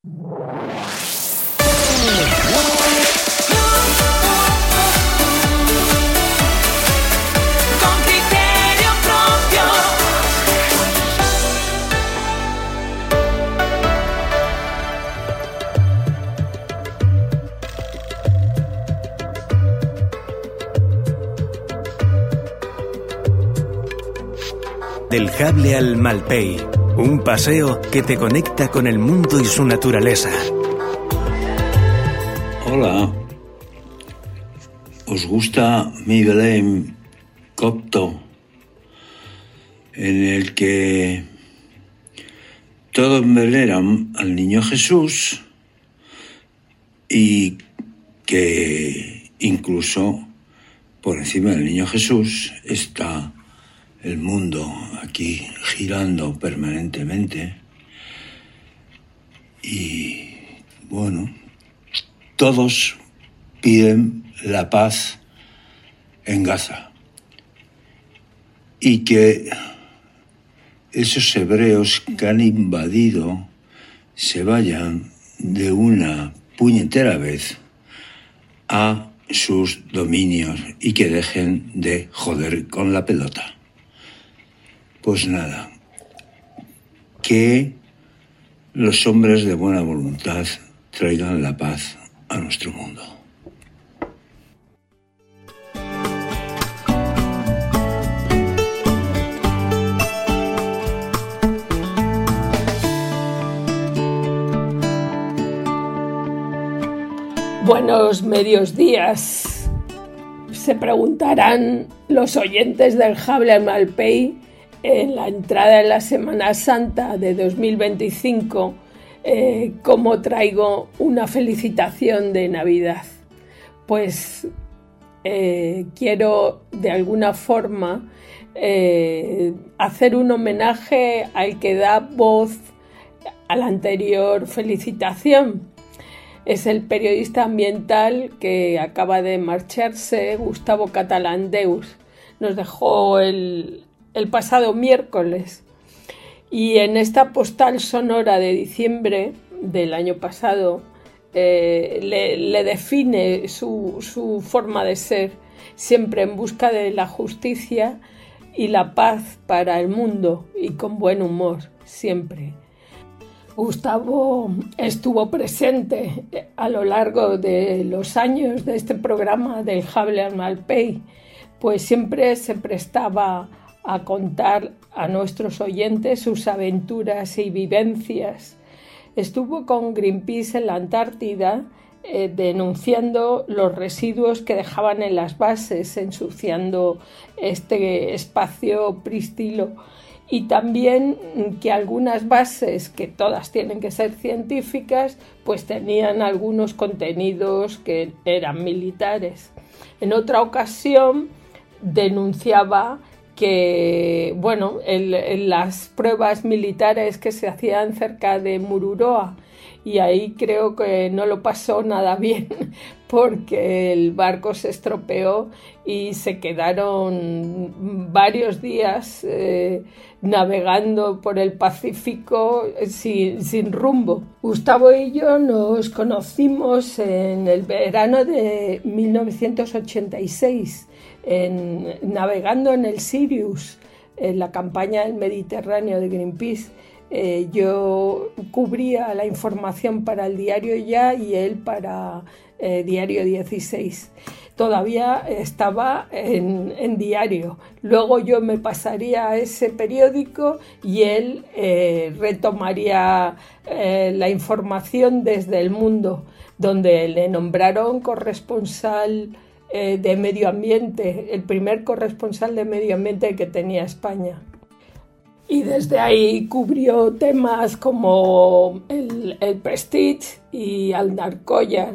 Del Jable al Malpey, un paseo que te conecta con el mundo y su naturaleza. Hola, ¿os gusta mi Belén copto, en el que todos veneran al niño Jesús y que incluso por encima del niño Jesús está el mundo aquí girando permanentemente? Y bueno, todos piden la paz en Gaza y que esos hebreos que han invadido se vayan de una puñetera vez a sus dominios y que dejen de joder con la pelota. Pues nada, que los hombres de buena voluntad traigan la paz a nuestro mundo. Buenos medios días. Se preguntarán los oyentes del Jable al Malpey en la entrada de la Semana Santa de 2025 cómo traigo una felicitación de Navidad. Pues quiero de alguna forma hacer un homenaje al que da voz a la anterior felicitación. Es el periodista ambiental que acaba de marcharse, Gustavo Catalán-Deus. Nos dejó el pasado miércoles, y en esta postal sonora de diciembre del año pasado le define su forma de ser, siempre en busca de la justicia y la paz para el mundo, y con buen humor siempre. Gustavo estuvo presente a lo largo de los años de este programa del Jable al Malpey, pues siempre se prestaba a contar a nuestros oyentes sus aventuras y vivencias. Estuvo con Greenpeace en la Antártida denunciando los residuos que dejaban en las bases, ensuciando este espacio prístino, y también que algunas bases, que todas tienen que ser científicas, pues tenían algunos contenidos que eran militares. En otra ocasión denunciaba que, bueno, las pruebas militares que se hacían cerca de Mururoa, y ahí creo que no lo pasó nada bien porque el barco se estropeó y se quedaron varios días navegando por el Pacífico sin rumbo. Gustavo y yo nos conocimos en el verano de 1986, navegando en el Sirius, en la campaña del Mediterráneo de Greenpeace. Yo cubría la información para el diario Ya y él para Diario 16. Todavía estaba en diario. Luego yo me pasaría a ese periódico y él retomaría la información desde El Mundo, donde le nombraron corresponsal de medio ambiente, el primer corresponsal de medio ambiente que tenía España. Y desde ahí cubrió temas como el Prestige y Aldarcollar,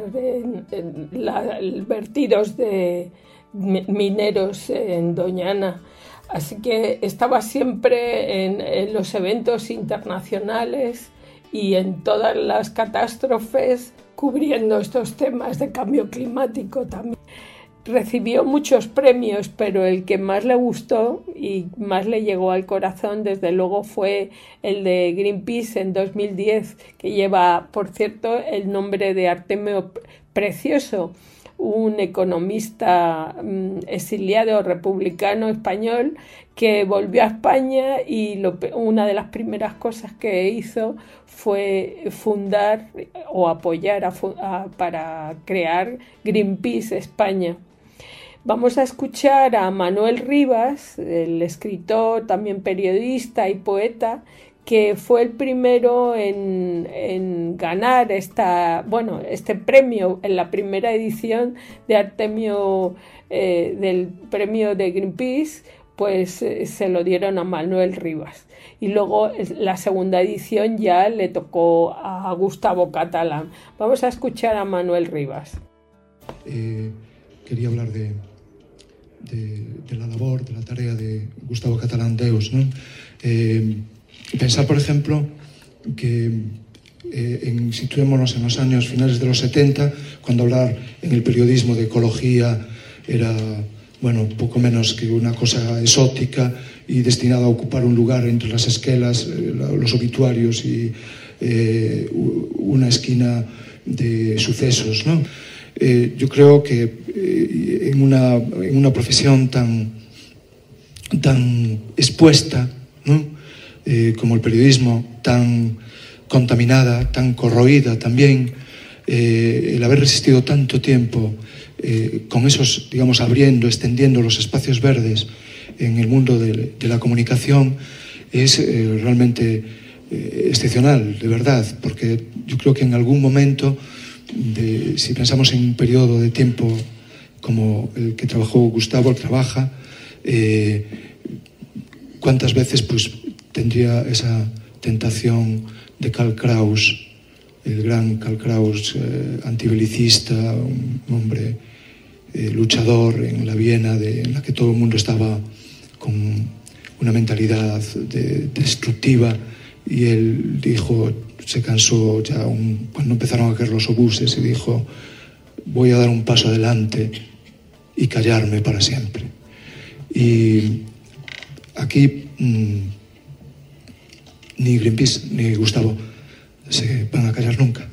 vertidos de mineros en Doñana. Así que estaba siempre en los eventos internacionales y en todas las catástrofes, cubriendo estos temas de cambio climático también. Recibió muchos premios, pero el que más le gustó y más le llegó al corazón, desde luego, fue el de Greenpeace en 2010, que lleva, por cierto, el nombre de Artemio Precioso, un economista exiliado republicano español que volvió a España y una de las primeras cosas que hizo fue fundar o apoyar para crear Greenpeace España. Vamos a escuchar a Manuel Rivas, el escritor, también periodista y poeta, que fue el primero en ganar este premio en la primera edición de Artemio, del premio de Greenpeace, pues se lo dieron a Manuel Rivas. Y luego la segunda edición ya le tocó a Gustavo Catalán. Vamos a escuchar a Manuel Rivas. Quería hablar de la labor, de la tarea de Gustavo Catalán Deus, ¿no? Pensar, por ejemplo, que situémonos en los años finales de los 70, cuando hablar en el periodismo de ecología era, bueno, poco menos que una cosa exótica y destinada a ocupar un lugar entre las esquelas, los obituarios y una esquina de sucesos, ¿no? Yo creo que en una profesión tan expuesta, ¿no?, como el periodismo, tan contaminada, tan corroída también, el haber resistido tanto tiempo con esos, digamos, extendiendo los espacios verdes en el mundo de la comunicación es realmente excepcional, de verdad, porque yo creo que en algún momento, si pensamos en un periodo de tiempo como el que trabajó Gustavo, trabaja, ¿cuántas veces pues tendría esa tentación de Karl Kraus, el gran Karl Kraus, antibelicista, un hombre luchador en la Viena en la que todo el mundo estaba con una mentalidad destructiva, y él dijo, se cansó ya cuando empezaron a caer los obuses, y dijo: voy a dar un paso adelante y callarme para siempre. Y aquí ni Greenpeace ni Gustavo se van a callar nunca.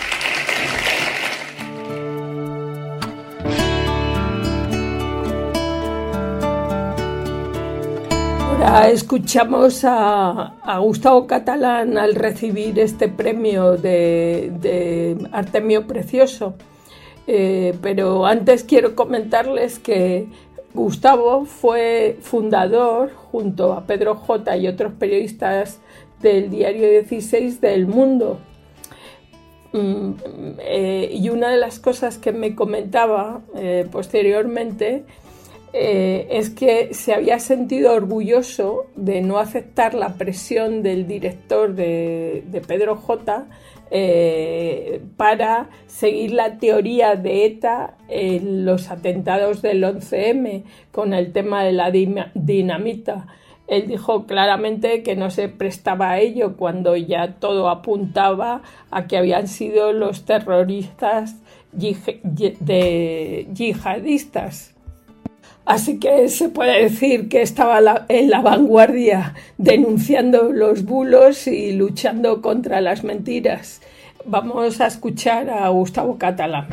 Ahora escuchamos a Gustavo Catalán al recibir este premio de Artemio Precioso. Pero antes quiero comentarles que Gustavo fue fundador, junto a Pedro J. y otros periodistas del diario 16 del Mundo. Y una de las cosas que me comentaba posteriormente es que se había sentido orgulloso de no aceptar la presión del director de Pedro J. Para seguir la teoría de ETA en los atentados del 11M con el tema de la dinamita. Él dijo claramente que no se prestaba a ello cuando ya todo apuntaba a que habían sido los terroristas yihadistas. Así que se puede decir que estaba en la vanguardia denunciando los bulos y luchando contra las mentiras. Vamos a escuchar a Gustavo Catalán.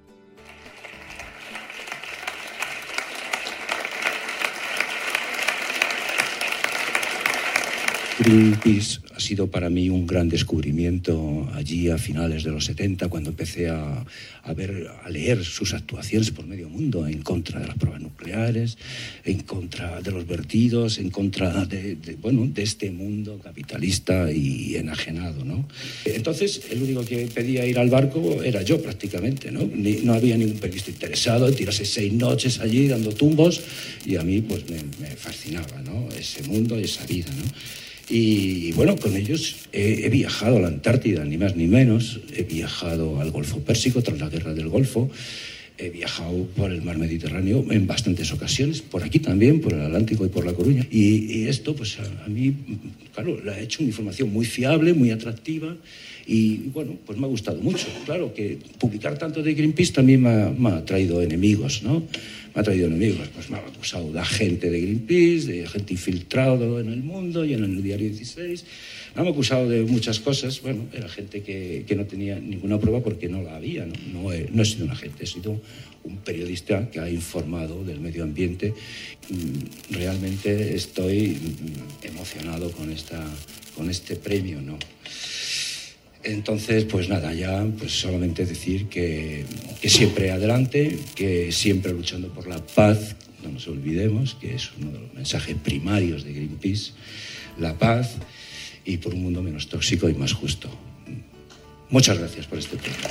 Greenpeace ha sido para mí un gran descubrimiento allí a finales de los 70, cuando empecé a leer sus actuaciones por medio mundo en contra de las pruebas nucleares, en contra de los vertidos, en contra de este mundo capitalista y enajenado, ¿no? Entonces, el único que pedía ir al barco era yo, prácticamente, ¿no? No había ningún periodista interesado en tirarse 6 noches allí dando tumbos, y a mí pues me fascinaba, ¿no?, ese mundo y esa vida, ¿no? Y bueno, con ellos he viajado a la Antártida, ni más ni menos. He viajado al Golfo Pérsico tras la Guerra del Golfo. He viajado por el mar Mediterráneo en bastantes ocasiones, por aquí también, por el Atlántico y por La Coruña. Y esto, pues a mí, claro, le ha hecho una información muy fiable, muy atractiva, Y bueno, pues me ha gustado mucho. Claro que publicar tanto de Greenpeace también me ha traído enemigos, ¿no? Me ha traído enemigos, pues me han acusado de agente de Greenpeace, de agente infiltrado en el mundo y en el Diario 16. Me han acusado de muchas cosas. Bueno, era gente que no tenía ninguna prueba porque no la había, ¿no? No he sido un agente, he sido un periodista que ha informado del medio ambiente. Realmente estoy emocionado con este premio, ¿no? Entonces, pues nada, ya pues solamente decir que siempre adelante, que siempre luchando por la paz, no nos olvidemos, que es uno de los mensajes primarios de Greenpeace, la paz y por un mundo menos tóxico y más justo. Muchas gracias por este premio.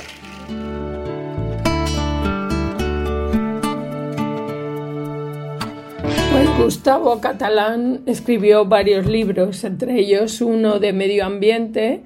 Pues Gustavo Catalán escribió varios libros, entre ellos uno de medio ambiente.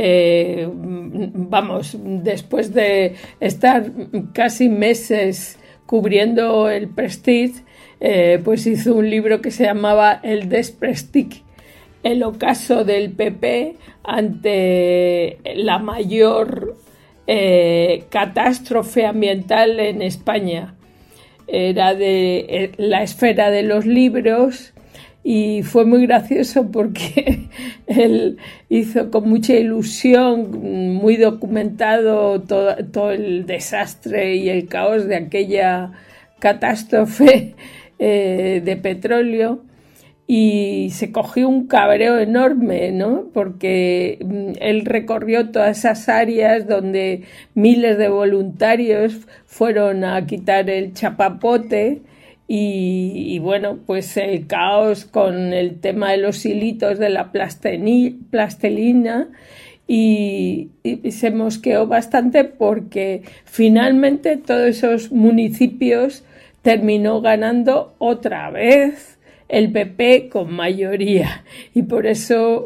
Después de estar casi meses cubriendo el Prestige, pues hizo un libro que se llamaba El Desprestige, el ocaso del PP ante la mayor catástrofe ambiental en España. Era de la esfera de los libros. Y fue muy gracioso porque él hizo con mucha ilusión, muy documentado todo el desastre y el caos de aquella catástrofe de petróleo, y se cogió un cabreo enorme, ¿no? Porque él recorrió todas esas áreas donde miles de voluntarios fueron a quitar el chapapote. Y bueno, pues el caos con el tema de los hilitos de la plastilina y se mosqueó bastante porque finalmente todos esos municipios terminó ganando otra vez el PP con mayoría y por eso,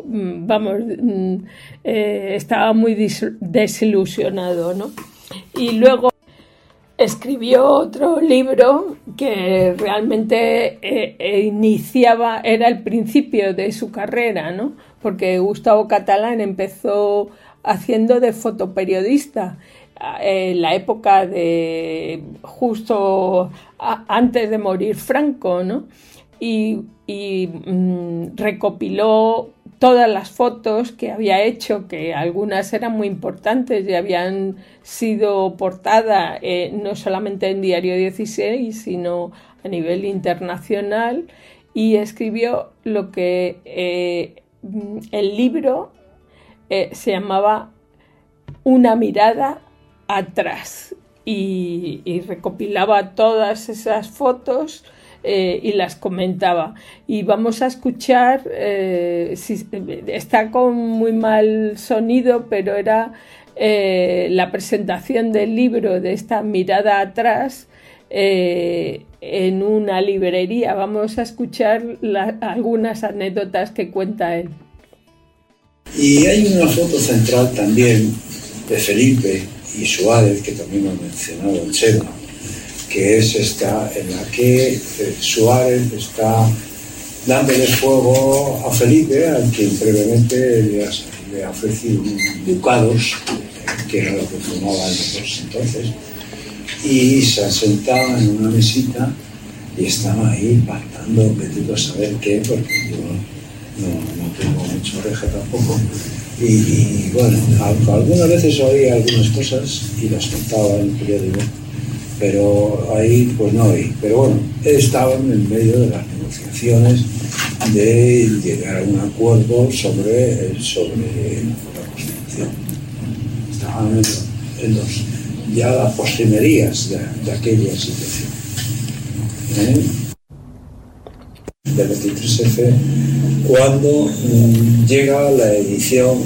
estaba muy desilusionado, ¿no? Y luego escribió otro libro que realmente era el principio de su carrera, ¿no? Porque Gustavo Catalán empezó haciendo de fotoperiodista en la época de justo antes de morir Franco, ¿no? Y recopiló todas las fotos que había hecho, que algunas eran muy importantes y habían sido portada no solamente en Diario 16, sino a nivel internacional, y escribió lo que el libro se llamaba Una mirada atrás, y recopilaba todas esas fotos y las comentaba. Y vamos a escuchar, está con muy mal sonido, pero era la presentación del libro de esta mirada atrás en una librería. Vamos a escuchar algunas anécdotas que cuenta él. Y hay una foto central también de Felipe y Suárez, que también lo ha mencionado el Chema, que es esta en la que Suárez está dándole fuego a Felipe, al quien brevemente le ha ofrecido ducados, que era lo que fumaban los dos entonces, y se sentaban en una mesita y estaban ahí pactando, queriendo saber qué, porque yo no tengo mucho oreja tampoco. Y bueno, algunas veces oía algunas cosas y las contaba en el periódico, pero ahí pues no oí. Pero bueno, estaban en medio de las negociaciones de llegar a un acuerdo sobre la Constitución. Estaban ya las postrimerías de aquella situación. Del 23F, cuando llega la edición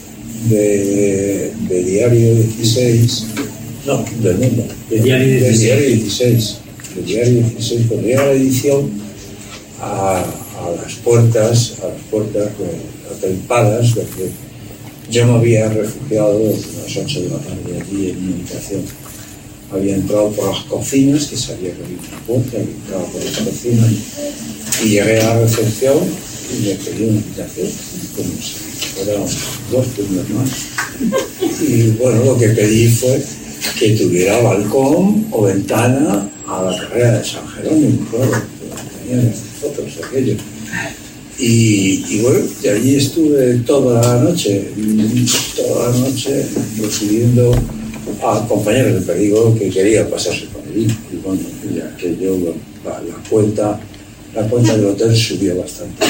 de Diario 16, no, del Mundo, de Diario 16, cuando llega la edición a las puertas atempadas, porque yo me había refugiado desde las 8 de la tarde allí en una habitación. Había entrado por las cocinas, que sabía que había una puerta, había entrado por las cocinas y llegué a la recepción y le pedí una habitación, como si fueran 2 turnos más. Y bueno, lo que pedí fue que tuviera balcón o ventana a la carrera de San Jerónimo, claro, tenía las fotos aquello. Y bueno, y allí estuve toda la noche recibiendo a compañeros de peligro que querían pasarse por allí. Y bueno, ya que yo la cuenta del hotel subió bastante.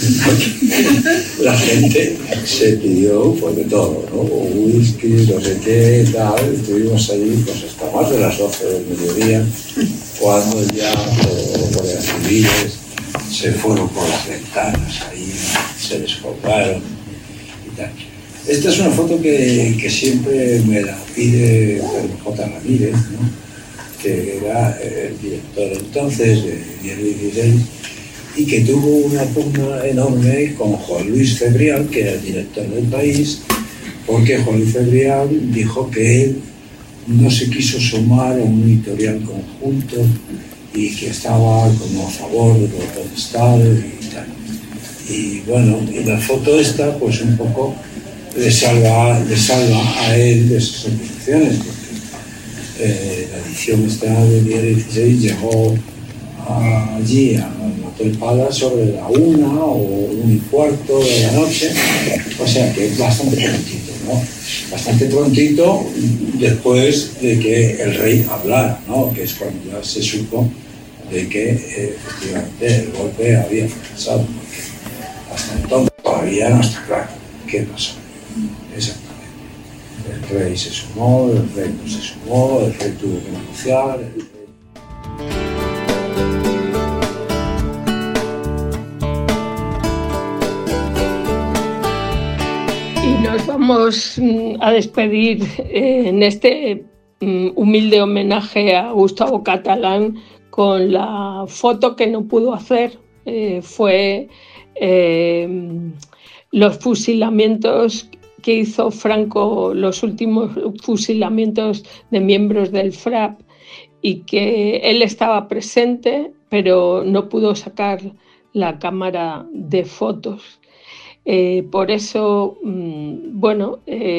La gente se pidió pues de todo, ¿no? Whisky, no sé qué, tal. Estuvimos allí pues hasta más de las 12 del mediodía, cuando ya los guardias civiles se fueron por las ventanas, ahí se descolgaron y tal. Esta es una foto que siempre me la pide J. Ramírez, ¿no? Que era el director entonces de Diario 16 y que tuvo una pugna enorme con Juan Luis Cebrián, que era el director del País, porque Juan Luis Cebrián dijo que él no se quiso sumar a un editorial conjunto y que estaba como a favor de los dos estados y tal. Y bueno, y la foto esta pues un poco le salva a él de esas acusaciones, porque la edición esta de Diario 16 llegó allí al Hotel Palace sobre la 1 o 1:15 de la noche, o sea que es bastante prontito, ¿no? Bastante prontito después de que el rey hablara, ¿no? Que es cuando ya se supo de que efectivamente el golpe había fracasado, porque hasta entonces todavía no está claro qué pasó exactamente. El rey se sumó, el rey no se sumó, el rey tuvo que negociar. Y nos vamos a despedir en este humilde homenaje a Gustavo Catalán con la foto que no pudo hacer. Fue los fusilamientos que hizo Franco, los últimos fusilamientos de miembros del FRAP, y que él estaba presente, pero no pudo sacar la cámara de fotos. Por eso, bueno,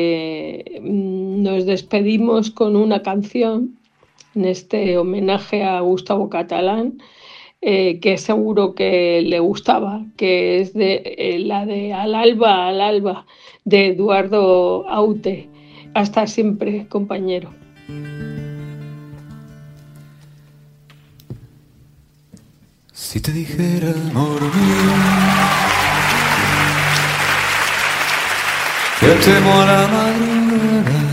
nos despedimos con una canción en este homenaje a Gustavo Catalán, que seguro que le gustaba, que es la de Al alba, de Eduardo Aute. Hasta siempre, compañero. Si te dijera, amor mío, que temo a la madrugada,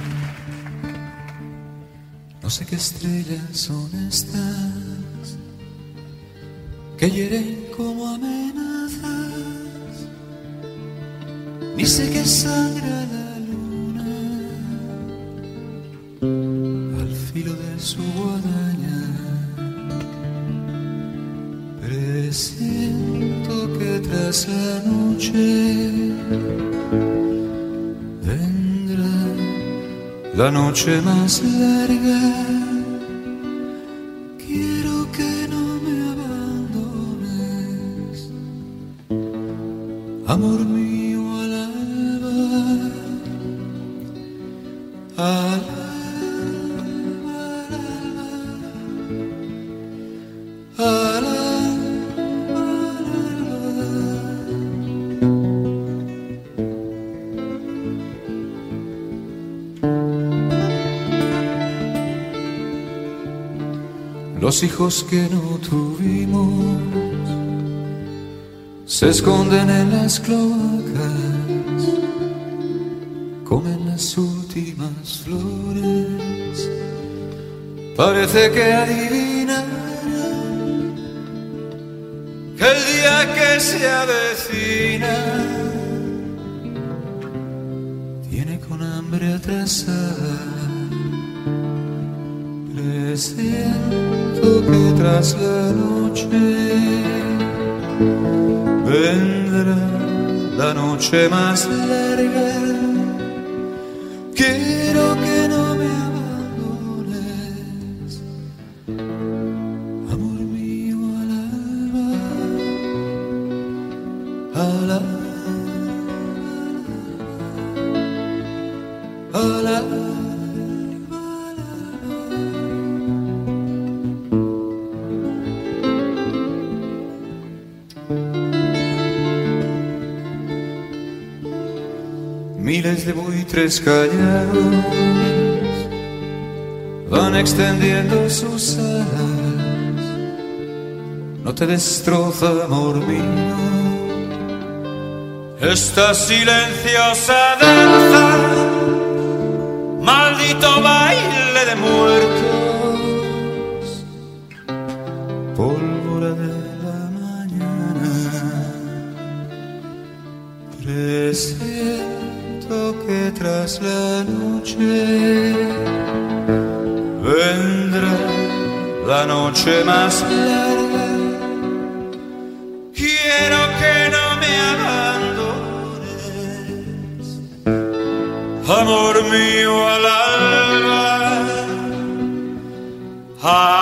no sé qué estrellas son estas que hieren como amenazas, ni sé qué sangra la luna al filo de su guadaña. Presiento que tras la noche vendrá la noche más larga. Quiero que no me abandones, amor mío, al alba, al alba. Los hijos que no tuvimos se esconden en las cloacas, comen las últimas flores, parece que adivinan que el día que se avecina tiene con hambre atrasada. Presiento que tras la noche vendrá la noche más larga. Quiero que no me abandones, amor mío, al alba, al alba. miles de buitres callados van extendiendo sus alas. No te destroza, amor mío, esta silenciosa danza, maldito baile de muertos, pólvora de la mañana. Presiento que tras la noche vendrá la noche más larga. Quiero que no me abandones, amor mío, al alba.